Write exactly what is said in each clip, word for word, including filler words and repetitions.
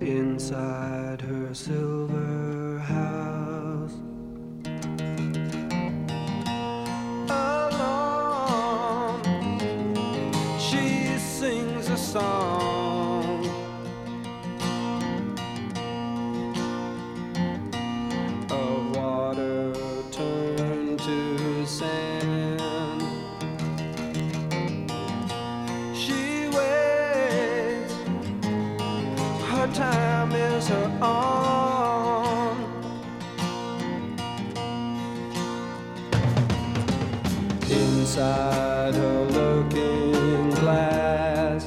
inside her silver house. Alone, she sings a song. Of water turned to sand. She waits, her time is her own. Inside her looking glass,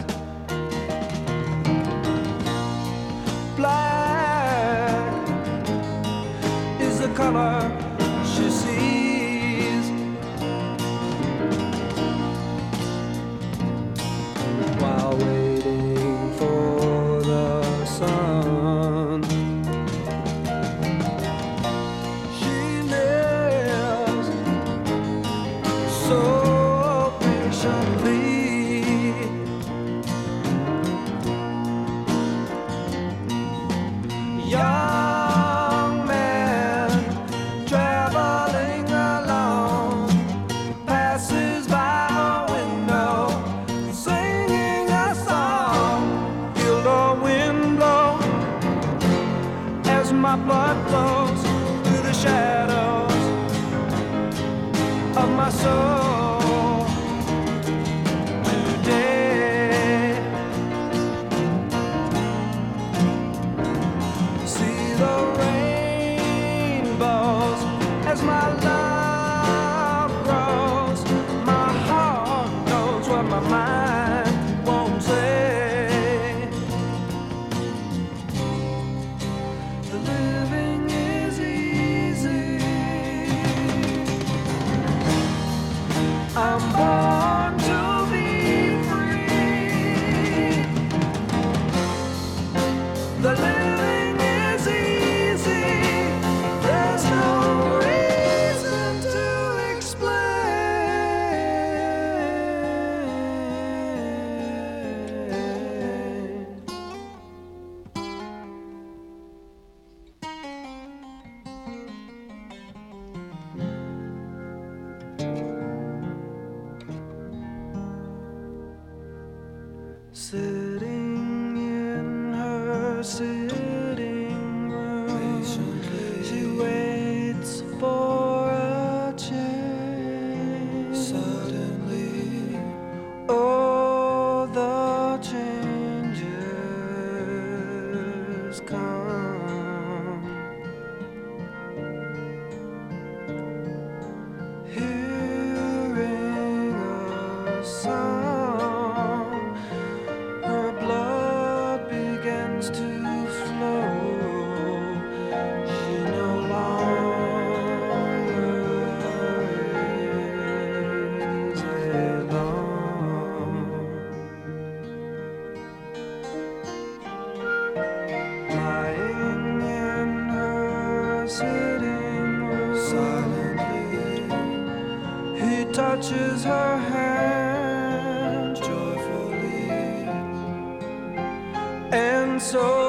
black is the color she sees. While waiting for the sun, she lives so patiently. Young man traveling alone passes by a window, singing a song. Feel the wind blow as my blood flows through the shadows of my soul. Today, see the rainbows as my love grows. My heart knows what my mind won't say. The living is easy. I'm born to be free. The living is easy. There's no reason to explain. Sitting in her sitting room, she waits for a change. Suddenly, oh, the changes come. Hearing a song, her blood begins to flow. She no longer is alone. Lying in her sitting room, silently, he touches her hand joyfully, and so